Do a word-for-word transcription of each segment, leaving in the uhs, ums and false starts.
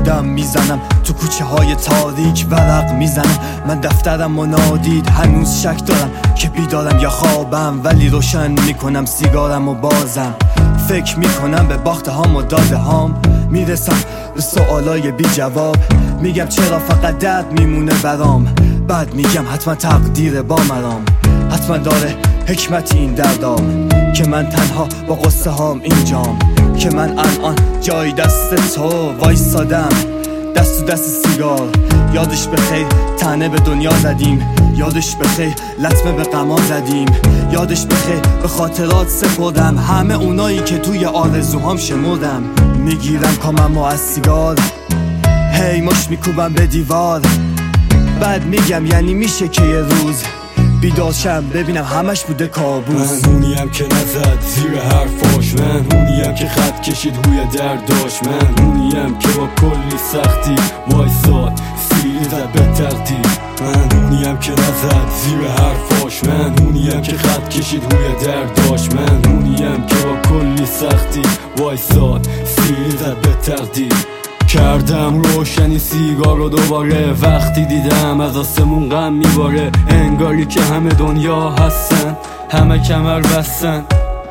قدم میزنم تو کوچه های تاریک ورق میزنم. من دفترم منادید هنوز شک دارم که بیدارم یا خوابم، ولی روشن میکنم سیگارم و بازم فکر میکنم به باخته هام و داده هام. میرسم به سوالای بی جواب، میگم چرا فقط درد میمونه برام. بعد میگم حتما تقدیر با مرام، حتما داره حکمت این دردام که من تنها با قصه هام اینجام، که من الان جای دست تو وایسادم دست تو دست سیگار. یادش بخیر تنه به دنیا زدیم، یادش بخیر لطمه به غما زدیم، یادش بخیر به خاطرات سپردم همه اونایی که توی آرزوهام شمردم. میگیرم کامم و از سیگار هی مش میکوبم به دیوار، بعد میگم یعنی میشه که یه روز بیداشم ببینم همش بوده کابوس. من اونیم که نزد زیر حرفاش، من اونیم که خط کشید روی درداش، من اونیم که با کلی سختی وایساد سیلی زد به ترتیب. من اونیم که نزد زیر حرفاش، من اونیم که خط کشید روی درداش، من اونیم که با کلی سختی وایساد سیلی زد به ترتیب. کردم روشنی سیگار رو دوباره، وقتی دیدم از آسمون غم میباره، انگاری که همه دنیا هستن همه کمر بستن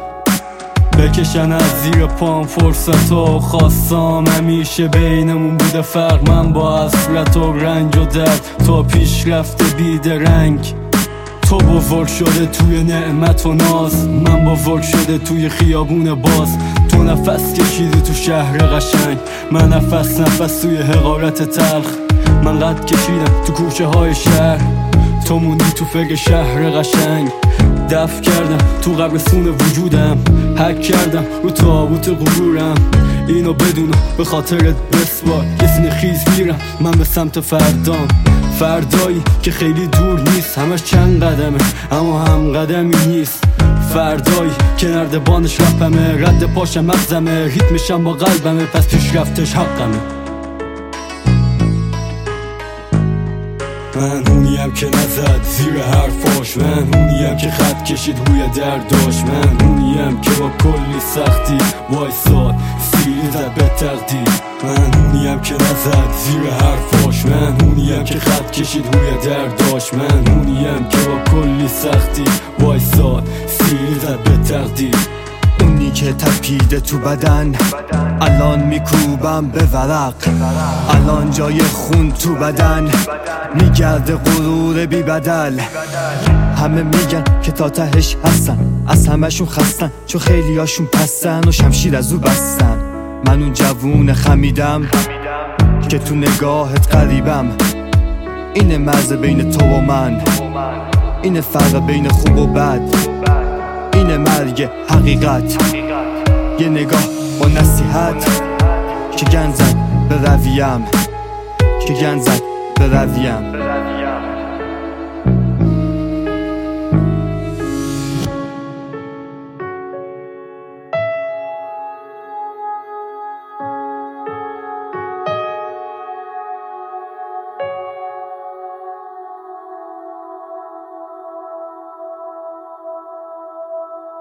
بکشن از زیر پام فرصتو. خواستم همیشه بینمون بوده فرق، من با حسرت و رنج و درد تو پیش رفته بیدرنگ. تو بزرگ شده توی نعمت و ناز، من بزرگ شده توی خیابون باز. تو نفس کشیدی تو شهر قشنگ، من نفس نفس توی حقارت تلخ. من قد کشیدم تو کوچه های شهر، تو موندی تو فکر شهر قشنگ. دفن کردم تو قبرستون وجودم، حک کردم رو تابوت غرورم. اینو بدونم به خاطرت بسوار، یه سینه خیز میرم من به سمت فردام، فردایی که خیلی دور نیست، همش چند قدمه اما هم قدمی نیست. فردایی که نردبانش رپمه، رد پاشم مغزمه، ریتمشم با قلبمه، پس پیش رفتش حقمه. من اونیم که نزد زیر حرفاش، من اونیم که خط کشید روی درداش، من اونیم که با کلی سختی وایساد سیلی زد به تقدیر. من اونیم که نزد زیر حرفاش، من اونیم که خط کشید روی درداش، من اونیم که با کلی سختی وایساد سیلی زد به تقدیر. اونی که تپیده تو بدن الان میکوبم به ورق، الان جای خون تو بدن میگرده غرور بی بدل. همه میگن که تا تهش هستن، از همهشون خستن چون خیلی هاشون پستن و شمشیر از او بستن. من اون جوون خمیدم که تو نگاهت قریبم، اینه مرز بین تو و من، اینه فرق بین خوب و بد، اینه مرگ حقیقت. یه نگاه با نصیحت که گند زد به رویم، که گند زد به رویم.